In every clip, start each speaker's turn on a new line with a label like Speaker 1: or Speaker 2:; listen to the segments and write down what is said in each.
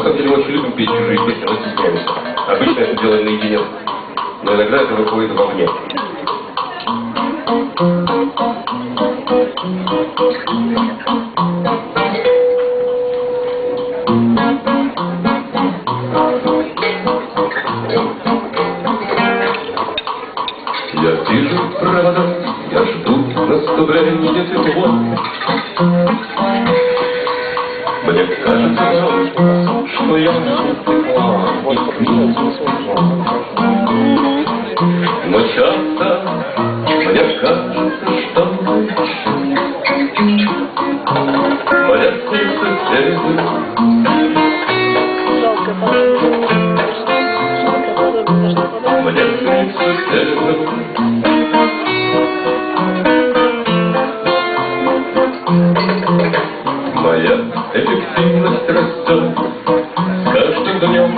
Speaker 1: самом деле мы очень любим петь чужие песни, но стесняемся. Обычно это делаем наедине, но иногда это выходит вовне. Я вижу провода, я жду наступления тепло. Мне кажется, что я текла, но часто мне кажется, что моя соседка. Мне соседка. Моя эффективность растет с каждым днем.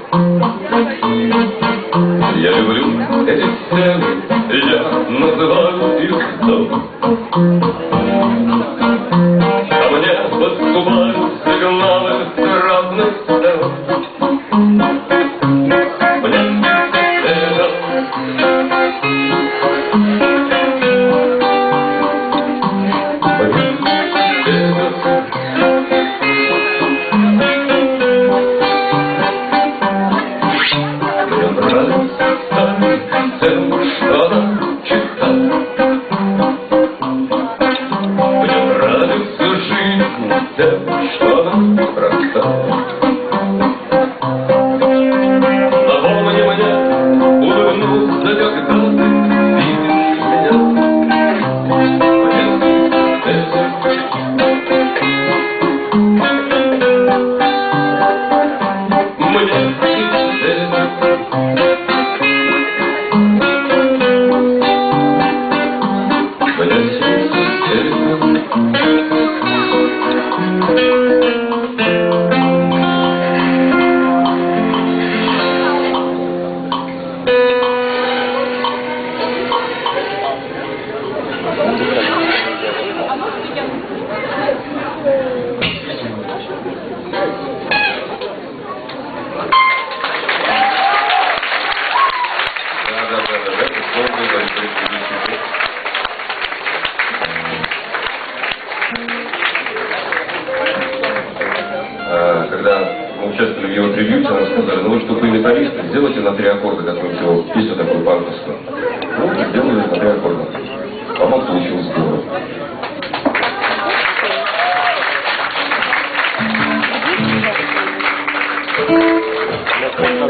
Speaker 1: Я люблю эти сцены, я называю их дом. А мне поступают сигналы с разных сторон. Мне это что она простая. Напомни мне, улыбнуться, когда ты видишь меня. Когда мы участвовали в его трибьюте, нам сказали, ну вы что, вы металлисты, сделайте на 3 аккорда какую-нибудь его песню такую панковскую. Ну, сделали на 3 аккорда. По-моему, получилось здорово.